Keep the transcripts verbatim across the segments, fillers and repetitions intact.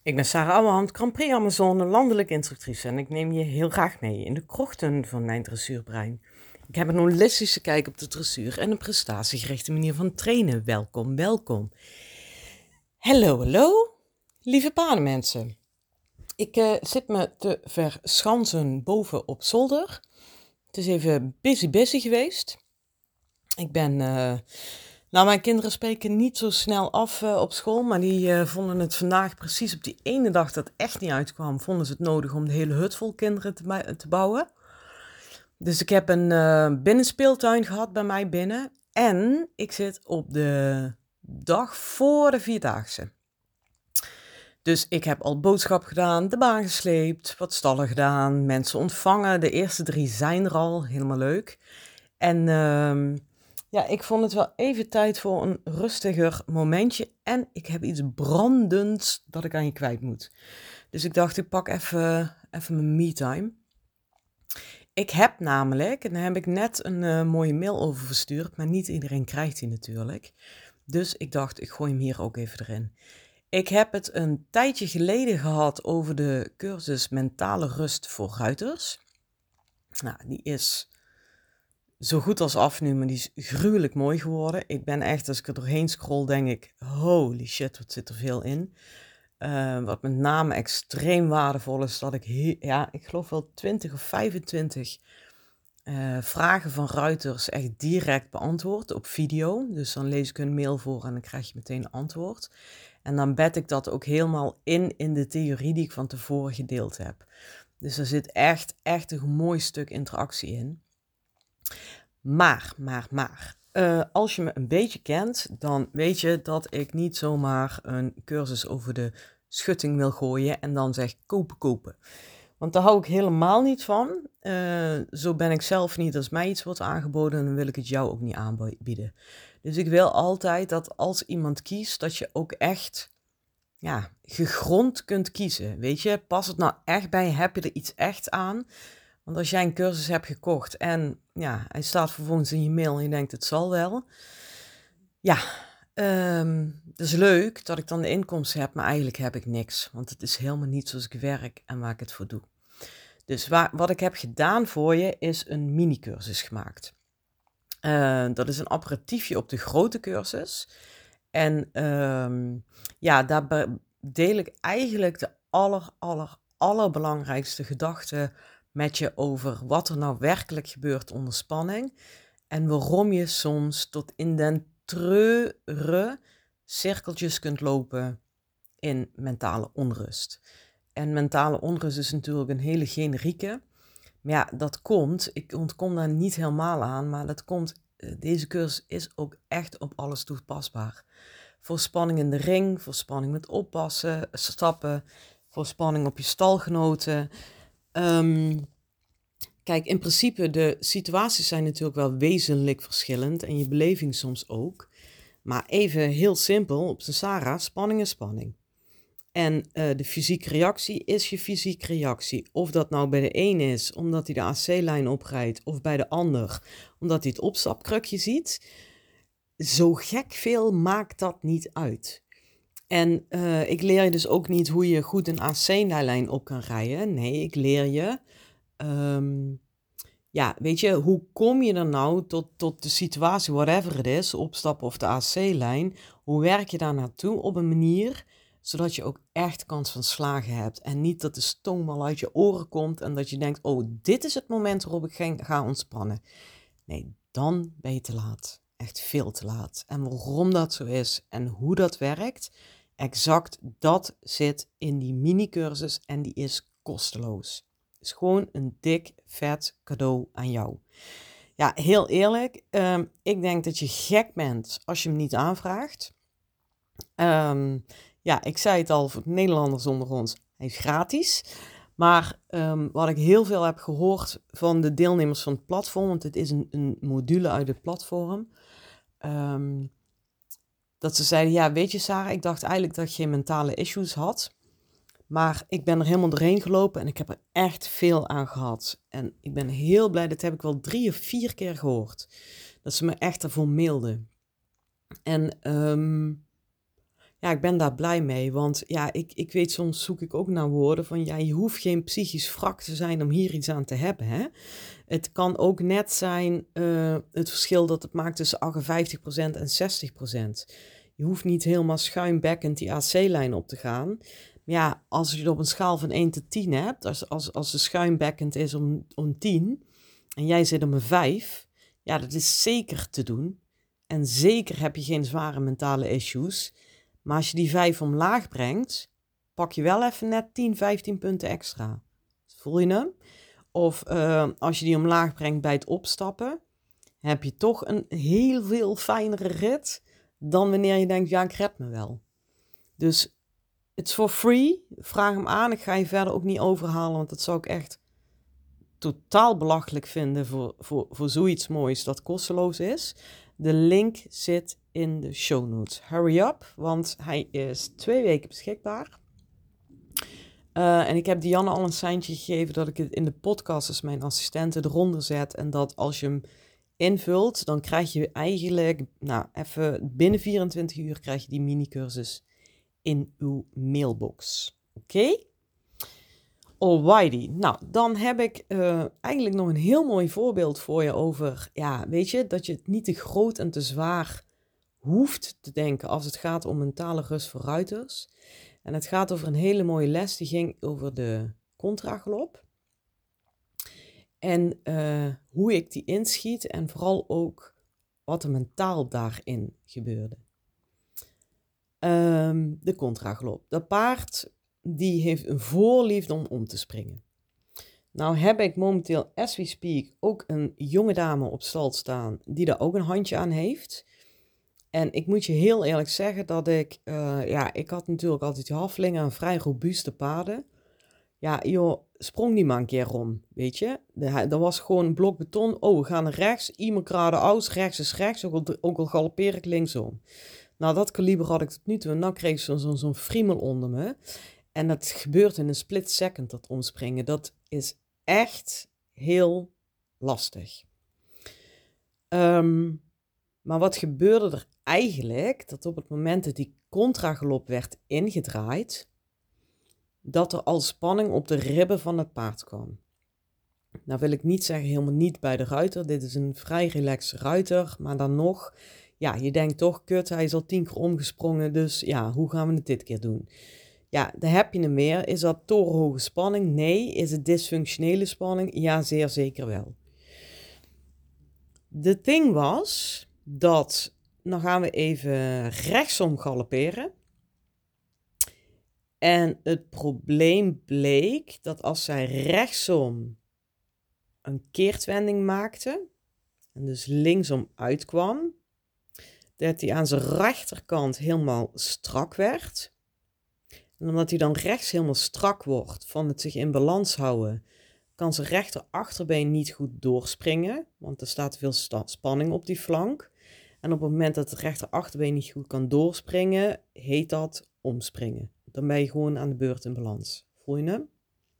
Ik ben Sarah Ouwehand, Grand Prix Amazone, landelijk instructrice en ik neem je heel graag mee in de krochten van mijn dressuurbrein. Ik heb een holistische kijk op de dressuur en een prestatiegerichte manier van trainen. Welkom, welkom. Hallo, hallo, lieve paardenmensen. Ik uh, zit me te verschansen boven op zolder. Het is even busy busy geweest. Ik ben... Uh, Nou, mijn kinderen spreken niet zo snel af uh, op school, maar die uh, vonden het vandaag precies op die ene dag dat het echt niet uitkwam, vonden ze het nodig om de hele hut vol kinderen te, te bouwen. Dus ik heb een uh, binnenspeeltuin gehad bij mij binnen en ik zit op de dag voor de Vierdaagse. Dus ik heb al boodschap gedaan, de baan gesleept, wat stallen gedaan, mensen ontvangen. De eerste drie zijn er al, helemaal leuk. En... Uh, Ja, ik vond het wel even tijd voor een rustiger momentje. En ik heb iets brandends dat ik aan je kwijt moet. Dus ik dacht, ik pak even, even mijn me-time. Ik heb namelijk, en daar heb ik net een uh, mooie mail over verstuurd, maar niet iedereen krijgt die natuurlijk. Dus ik dacht, ik gooi hem hier ook even erin. Ik heb het een tijdje geleden gehad over de cursus Mentale Rust voor Ruiters. Nou, die is... zo goed als af nu, maar die is gruwelijk mooi geworden. Ik ben echt, als ik er doorheen scroll, denk ik, holy shit, wat zit er veel in. Uh, wat met name extreem waardevol is, dat ik, he- ja, ik geloof wel twintig of vijfentwintig uh, vragen van ruiters echt direct beantwoord op video. Dus dan lees ik een mail voor en dan krijg je meteen een antwoord. En dan bed ik dat ook helemaal in, in de theorie die ik van tevoren gedeeld heb. Dus er zit echt, echt een mooi stuk interactie in. Maar, maar, maar, uh, als je me een beetje kent, dan weet je dat ik niet zomaar een cursus over de schutting wil gooien en dan zeg kopen, kopen. Want daar hou ik helemaal niet van. Uh, zo ben ik zelf niet. Als mij iets wordt aangeboden, dan wil ik het jou ook niet aanbieden. Dus ik wil altijd dat als iemand kiest, dat je ook echt, ja, gegrond kunt kiezen. Weet je, pas het nou echt bij, heb je er iets echt aan? Want als jij een cursus hebt gekocht en ja, hij staat vervolgens in je mail en je denkt het zal wel. Ja, um, het is leuk dat ik dan de inkomsten heb, maar eigenlijk heb ik niks. Want het is helemaal niet zoals ik werk en waar ik het voor doe. Dus waar, wat ik heb gedaan voor je is een mini-cursus gemaakt. Uh, dat is een apparatiefje op de grote cursus. En um, ja, daar deel ik eigenlijk de aller, aller, allerbelangrijkste gedachten met je over wat er nou werkelijk gebeurt onder spanning en waarom je soms tot in den treure cirkeltjes kunt lopen in mentale onrust. En mentale onrust is natuurlijk een hele generieke, maar ja, dat komt, ik ontkom daar niet helemaal aan, maar dat komt, deze cursus is ook echt op alles toepasbaar. Voor spanning in de ring, voor spanning met oppassen, stappen, voor spanning op je stalgenoten. Um, Kijk, in principe, de situaties zijn natuurlijk wel wezenlijk verschillend en je beleving soms ook. Maar even heel simpel, op zijn Sarah, spanning is spanning. En uh, de fysieke reactie is je fysieke reactie. Of dat nou bij de een is, omdat hij de A C-lijn oprijdt, of bij de ander, omdat hij het opstapkrukje ziet. Zo gek veel maakt dat niet uit. En uh, ik leer je dus ook niet hoe je goed een A C-lijn op kan rijden. Nee, ik leer je... Um, Ja, weet je, hoe kom je er nou tot, tot de situatie, whatever het is, opstappen of de A C-lijn, hoe werk je daar naartoe op een manier, zodat je ook echt kans van slagen hebt en niet dat de stoom al uit je oren komt en dat je denkt, oh, dit is het moment waarop ik ga ontspannen. Nee, dan ben je te laat. Echt veel te laat. En waarom dat zo is en hoe dat werkt, exact dat zit in die mini-cursus en die is kosteloos. Is gewoon een dik, vet cadeau aan jou. Ja, heel eerlijk, um, ik denk dat je gek bent als je hem niet aanvraagt. Um, ja, ik zei het al, voor Nederlanders onder ons, hij is gratis. Maar um, wat ik heel veel heb gehoord van de deelnemers van het platform, want het is een, een module uit het platform, um, dat ze zeiden, ja, weet je Sarah, ik dacht eigenlijk dat je geen mentale issues had. Maar ik ben er helemaal doorheen gelopen en ik heb er echt veel aan gehad. En ik ben heel blij, dat heb ik wel drie of vier keer gehoord. Dat ze me echt ervoor mailden. En um, Ja, ik ben daar blij mee, want ja, ik, ik weet soms zoek ik ook naar woorden van ja, je hoeft geen psychisch wrak te zijn om hier iets aan te hebben, hè. Het kan ook net zijn uh, het verschil dat het maakt tussen achtenvijftig procent en zestig procent. Je hoeft niet helemaal schuimbekkend die A C-lijn op te gaan. Maar ja, als je het op een schaal van één tot tien hebt, als, als, als de schuimbekkend is om, om tien en jij zit om een vijf, ja, dat is zeker te doen. En zeker heb je geen zware mentale issues. Maar als je die vijf omlaag brengt, pak je wel even net tien, vijftien punten extra. Voel je hem? Of uh, als je die omlaag brengt bij het opstappen, heb je toch een heel veel fijnere rit dan wanneer je denkt, ja, ik red me wel. Dus it's for free. Vraag hem aan. Ik ga je verder ook niet overhalen, want dat zou ik echt totaal belachelijk vinden voor, voor, voor zoiets moois dat kosteloos is. De link zit in de show notes. Hurry up, want hij is twee weken beschikbaar. Uh, en ik heb Dianne al een seintje gegeven dat ik het in de podcast als mijn assistente eronder zet. En dat als je hem invult, dan krijg je eigenlijk, nou even binnen vierentwintig uur krijg je die mini-cursus in uw mailbox. Oké? Okay? Alrighty. Nou, dan heb ik uh, eigenlijk nog een heel mooi voorbeeld voor je over, ja, weet je, dat je het niet te groot en te zwaar hoeft te denken als het gaat om mentale rust voor ruiters. En het gaat over een hele mooie les, die ging over de contragalop. En uh, hoe ik die inschiet en vooral ook wat er mentaal daarin gebeurde. Um, de contragalop. Dat paard, die heeft een voorliefde om om te springen. Nou heb ik momenteel, as we speak, ook een jonge dame op stal staan die daar ook een handje aan heeft. En ik moet je heel eerlijk zeggen dat ik, uh, ja, ik had natuurlijk altijd die halflingen en vrij robuuste paarden. Ja, joh, sprong die maar een keer om, weet je. Dat was gewoon een blok beton. Oh, we gaan naar rechts, iemand geradeaus, rechts is rechts, ook al, ook al galoppeer ik linksom. Nou, dat kaliber had ik tot nu toe en dan kreeg ik zo'n zo, zo'n friemel onder me. En dat gebeurt in een split second, dat omspringen. Dat is echt heel lastig. Um, maar wat gebeurde er eigenlijk? Dat op het moment dat die contragalop werd ingedraaid, dat er al spanning op de ribben van het paard kwam. Nou wil ik niet zeggen helemaal niet bij de ruiter. Dit is een vrij relaxed ruiter, maar dan nog, ja, je denkt toch, kut, hij is al tien keer omgesprongen, dus ja, hoe gaan we het dit keer doen? Ja, daar heb je hem weer. Is dat torenhoge spanning? Nee. Is het dysfunctionele spanning? Ja, zeer zeker wel. De ding was dat, dan gaan we even rechtsom galopperen. En het probleem bleek dat als zij rechtsom een keertwending maakte, en dus linksom uitkwam, dat hij aan zijn rechterkant helemaal strak werd. En omdat hij dan rechts helemaal strak wordt van het zich in balans houden, kan zijn rechter achterbeen niet goed doorspringen, want er staat veel sta- spanning op die flank. En op het moment dat het rechter achterbeen niet goed kan doorspringen, heet dat omspringen. Dan ben je gewoon aan de beurt in balans. Voel je hem?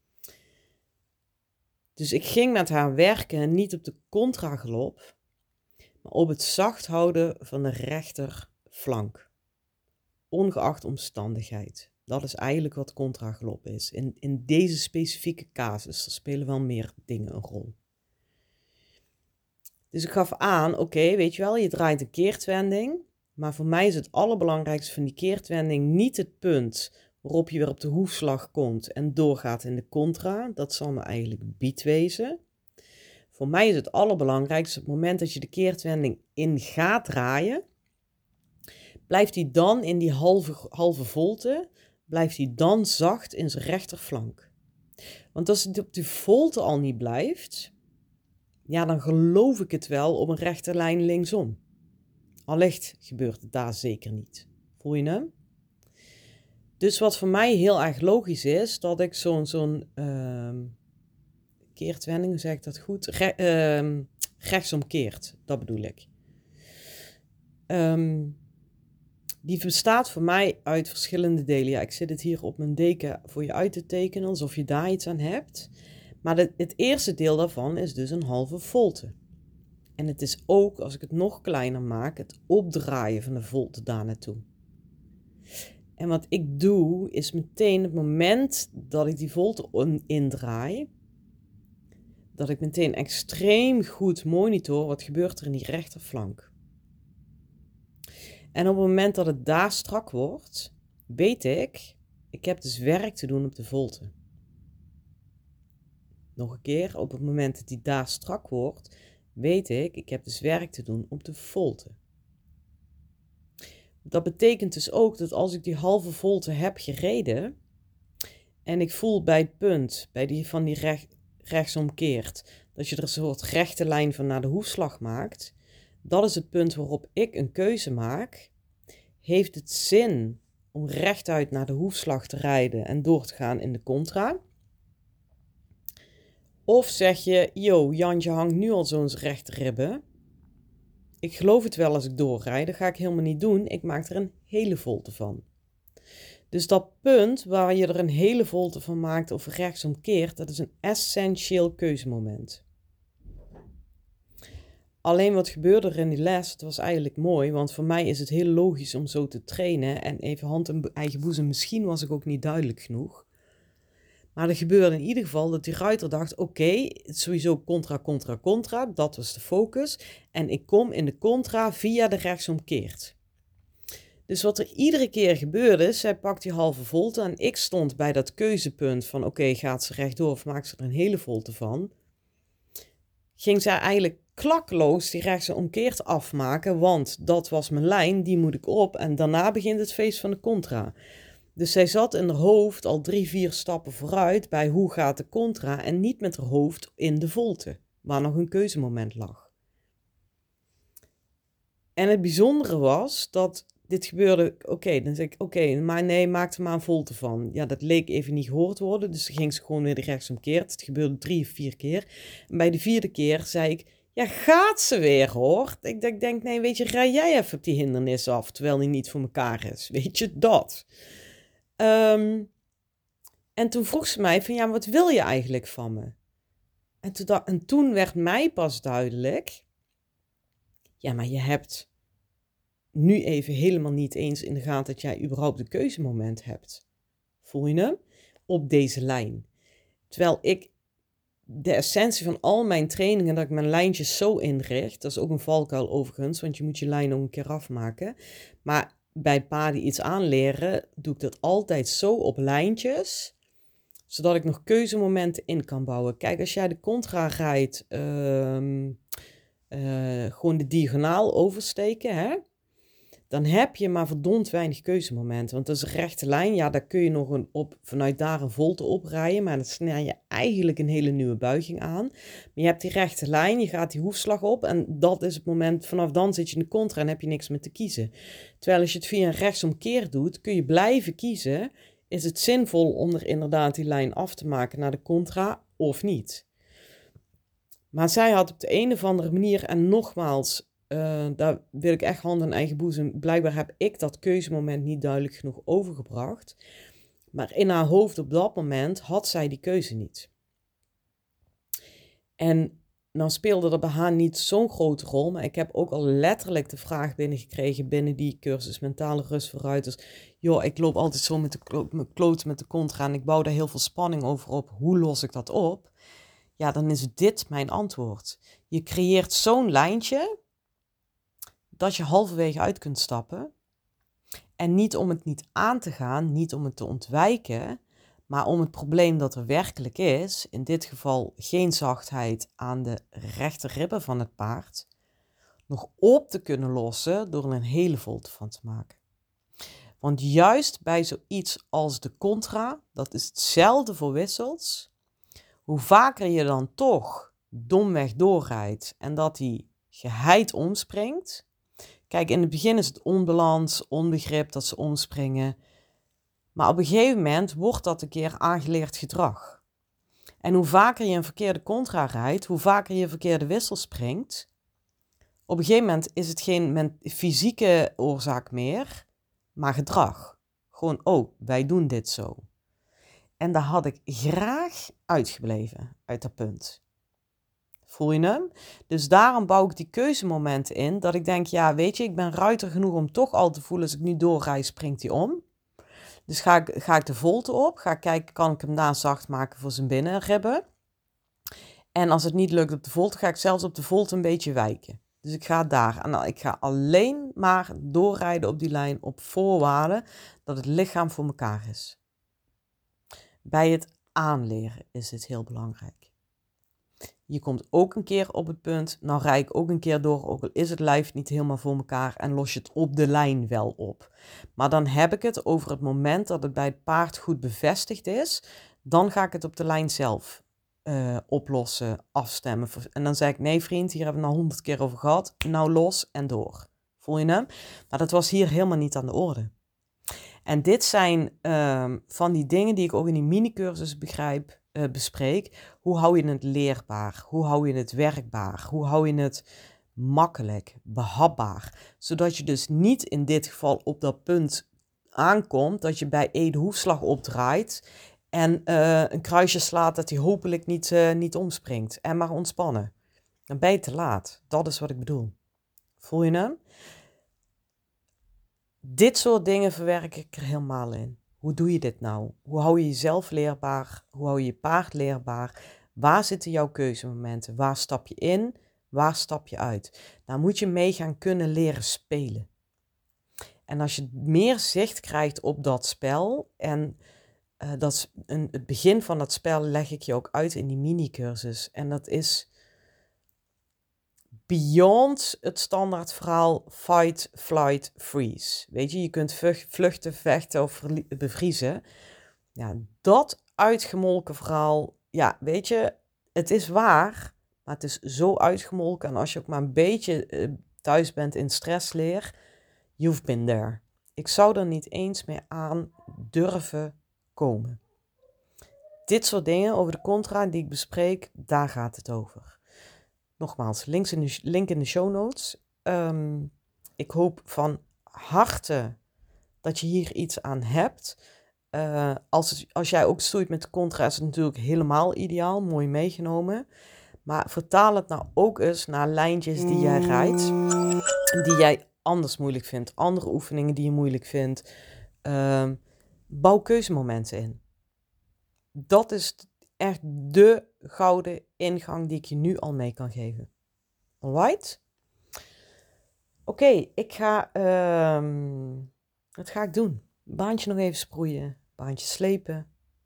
Dus ik ging met haar werken, niet op de contragalop, maar op het zacht houden van de rechterflank. Ongeacht omstandigheid. Dat is eigenlijk wat contragalop is. In, in deze specifieke casus, er spelen wel meer dingen een rol. Dus ik gaf aan, oké, okay, weet je wel, je draait een keertwending. Maar voor mij is het allerbelangrijkste van die keertwending niet het punt waarop je weer op de hoefslag komt en doorgaat in de contra. Dat zal me eigenlijk bied wezen. Voor mij is het allerbelangrijkste op het moment dat je de keertwending in gaat draaien, blijft hij dan in die halve, halve volte, blijft hij dan zacht in zijn rechterflank. Want als het op die volte al niet blijft, ja, dan geloof ik het wel op een rechte lijn linksom. Allicht gebeurt het daar zeker niet. Voel je hem? Dus wat voor mij heel erg logisch is, dat ik zo'n zo'n uh, keertwending, hoe zeg ik dat goed? Re- uh, rechtsomkeert, dat bedoel ik. Um, die bestaat voor mij uit verschillende delen. Ja, ik zit het hier op mijn deken voor je uit te tekenen, alsof je daar iets aan hebt. Maar de, het eerste deel daarvan is dus een halve volte. En het is ook, als ik het nog kleiner maak, het opdraaien van de volte daar naartoe. En wat ik doe, is meteen het moment dat ik die volte indraai, dat ik meteen extreem goed monitor wat gebeurt er in die rechterflank. En op het moment dat het daar strak wordt, weet ik, ik heb dus werk te doen op de volte. Nog een keer, op het moment dat die daar strak wordt, weet ik, ik heb dus werk te doen op de volte. Dat betekent dus ook dat als ik die halve volte heb gereden en ik voel bij het punt, bij die van die recht, rechtsomkeert, dat je er een soort rechte lijn van naar de hoefslag maakt, dat is het punt waarop ik een keuze maak. Heeft het zin om rechtuit naar de hoefslag te rijden en door te gaan in de contra? Of zeg je, yo, Jantje hangt nu al zo'n rechte ribben. Ik geloof het wel als ik doorrijd, dat ga ik helemaal niet doen. Ik maak er een hele volte van. Dus dat punt waar je er een hele volte van maakt of rechtsomkeert, dat is een essentieel keuzemoment. Alleen wat gebeurde er in die les, het was eigenlijk mooi, want voor mij is het heel logisch om zo te trainen. En even hand in eigen boezem, misschien was ik ook niet duidelijk genoeg. Maar er gebeurde in ieder geval dat die ruiter dacht, oké, okay, sowieso contra, contra, contra, dat was de focus. En ik kom in de contra via de rechtsomkeert. Dus wat er iedere keer gebeurde, zij pakt die halve volte en ik stond bij dat keuzepunt van, oké, okay, gaat ze rechtdoor of maakt ze er een hele volte van? Ging zij eigenlijk klakkeloos die rechtsomkeert afmaken, want dat was mijn lijn, die moet ik op en daarna begint het feest van de contra. Dus zij zat in haar hoofd al drie, vier stappen vooruit bij hoe gaat de contra en niet met haar hoofd in de volte, waar nog een keuzemoment lag. En het bijzondere was dat dit gebeurde, oké, okay, dan zeg ik, oké, okay, maar nee, maak er maar een volte van. Ja, dat leek even niet gehoord worden, dus dan ging ze gewoon weer de rechtsomkeert. Het gebeurde drie of vier keer. En bij de vierde keer zei ik, ja, gaat ze weer hoor. Ik denk, denk, nee, weet je, rij jij even op die hindernis af, terwijl die niet voor elkaar is. Weet je, dat. Um, en toen vroeg ze mij van, ja, wat wil je eigenlijk van me? En toen, dacht, en toen werd mij pas duidelijk, ja, maar je hebt nu even helemaal niet eens in de gaten dat jij überhaupt een keuzemoment hebt. Voel je hem? Op deze lijn. Terwijl ik de essentie van al mijn trainingen, dat ik mijn lijntjes zo inricht, dat is ook een valkuil overigens, want je moet je lijn nog een keer afmaken. Maar bij paarden iets aanleren, doe ik dat altijd zo op lijntjes, zodat ik nog keuzemomenten in kan bouwen. Kijk, als jij de contra rijdt, uh, uh, gewoon de diagonaal oversteken, hè? Dan heb je maar verdomd weinig keuzemomenten. Want dat is een rechte lijn, ja, daar kun je nog een op, vanuit daar een volte oprijden, maar dan snij je eigenlijk een hele nieuwe buiging aan. Maar je hebt die rechte lijn, je gaat die hoefslag op en dat is het moment, vanaf dan zit je in de contra en heb je niks meer te kiezen. Terwijl als je het via een rechtsomkeer doet, kun je blijven kiezen, is het zinvol om er inderdaad die lijn af te maken naar de contra of niet. Maar zij had op de een of andere manier, en nogmaals, Uh, daar wil ik echt hand in eigen boezem. Blijkbaar heb ik dat keuzemoment niet duidelijk genoeg overgebracht. Maar in haar hoofd op dat moment had zij die keuze niet. En nou speelde er bij haar niet zo'n grote rol. Maar ik heb ook al letterlijk de vraag binnengekregen binnen die cursus Mentale Rust voor Ruiters. Joh, ik loop altijd zo met de klo- kloot met de contra en ik bouw daar heel veel spanning over op. Hoe los ik dat op? Ja, dan is dit mijn antwoord. Je creëert zo'n lijntje dat je halverwege uit kunt stappen. En niet om het niet aan te gaan, niet om het te ontwijken, maar om het probleem dat er werkelijk is, in dit geval geen zachtheid aan de rechter ribben van het paard, nog op te kunnen lossen door er een hele volte van te maken. Want juist bij zoiets als de contra, dat is hetzelfde voor wissels, hoe vaker je dan toch domweg doorrijdt en dat die geheid omspringt. Kijk, in het begin is het onbalans, onbegrip dat ze omspringen. Maar op een gegeven moment wordt dat een keer aangeleerd gedrag. En hoe vaker je een verkeerde contra rijdt, hoe vaker je een verkeerde wissel springt, op een gegeven moment is het geen fysieke oorzaak meer, maar gedrag. Gewoon, oh, wij doen dit zo. En daar had ik graag uitgebleven, uit dat punt. Voel je hem? Dus daarom bouw ik die keuzemomenten in, dat ik denk, ja, weet je, ik ben ruiter genoeg om toch al te voelen, als ik nu doorrijd, springt hij om. Dus ga ik, ga ik de volte op. Ga ik kijken, kan ik hem daar zacht maken voor zijn binnenribben. En als het niet lukt op de volte, ga ik zelfs op de volte een beetje wijken. Dus ik ga daar. En ik ga alleen maar doorrijden op die lijn op voorwaarde dat het lichaam voor elkaar is. Bij het aanleren is dit heel belangrijk. Je komt ook een keer op het punt, nou rijd ik ook een keer door, ook al is het lijf niet helemaal voor elkaar en los je het op de lijn wel op. Maar dan heb ik het over het moment dat het bij het paard goed bevestigd is, dan ga ik het op de lijn zelf uh, oplossen, afstemmen. En dan zeg ik, nee vriend, hier hebben we het nou honderd keer over gehad, nou los en door. Voel je hem? Maar dat was hier helemaal niet aan de orde. En dit zijn uh, van die dingen die ik ook in die mini-cursus begrijp, uh, bespreek. Hoe hou je het leerbaar? Hoe hou je het werkbaar? Hoe hou je het makkelijk, behapbaar? Zodat je dus niet in dit geval op dat punt aankomt dat je bij Ede hoefslag opdraait en uh, een kruisje slaat dat hij hopelijk niet, uh, niet omspringt. En maar ontspannen. Dan ben je te laat. Dat is wat ik bedoel. Voel je hem? Dit soort dingen verwerk ik er helemaal in. Hoe doe je dit nou? Hoe hou je jezelf leerbaar? Hoe hou je je paard leerbaar? Waar zitten jouw keuzemomenten? Waar stap je in? Waar stap je uit? Daar moet je mee gaan kunnen leren spelen. En als je meer zicht krijgt op dat spel, en uh, dat is een, het begin van dat spel leg ik je ook uit in die mini-cursus. En dat is beyond het standaard verhaal fight, flight, freeze. Weet je, je kunt vluchten, vechten of bevriezen. Ja, dat uitgemolken verhaal, ja, weet je, het is waar, maar het is zo uitgemolken. En als je ook maar een beetje uh, thuis bent in stressleer, you've been there. Ik zou er niet eens meer aan durven komen. Dit soort dingen over de contra die ik bespreek, daar gaat het over. Nogmaals, links in de, link in de show notes. Um, ik hoop van harte dat je hier iets aan hebt. Uh, als, het, als jij ook stoeit met de contra, is het natuurlijk helemaal ideaal. Mooi meegenomen. Maar vertaal het nou ook eens naar lijntjes die jij rijdt. Die jij anders moeilijk vindt. Andere oefeningen die je moeilijk vindt. Uh, bouw keuzemomenten in. Dat is echt de gouden ingang die ik je nu al mee kan geven. Alright? Oké, okay, ik ga... Um, wat ga ik doen? Baantje nog even sproeien. Baantje slepen.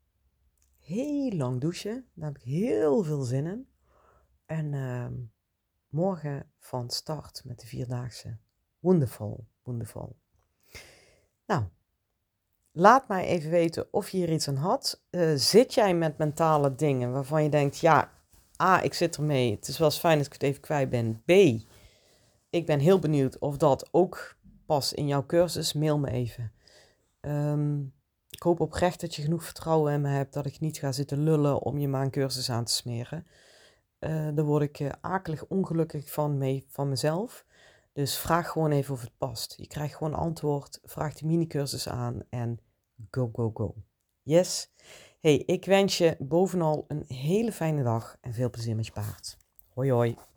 Heel lang douchen. Daar heb ik heel veel zin in. En um, morgen van start met de Vierdaagse. Wonderful, wonderful. Nou, laat mij even weten of je hier iets aan had. Uh, zit jij met mentale dingen waarvan je denkt, ja, A, ik zit ermee. Het is wel eens fijn dat ik het even kwijt ben. B, ik ben heel benieuwd of dat ook past in jouw cursus. Mail me even. Um, ik hoop oprecht dat je genoeg vertrouwen in me hebt dat ik niet ga zitten lullen om je maar een cursus aan te smeren. Uh, daar word ik uh, akelig ongelukkig van, mee, van mezelf. Dus vraag gewoon even of het past. Je krijgt gewoon antwoord, vraag die mini-cursus aan en go, go, go. Yes? Hey, ik wens je bovenal een hele fijne dag en veel plezier met je paard. Hoi, hoi.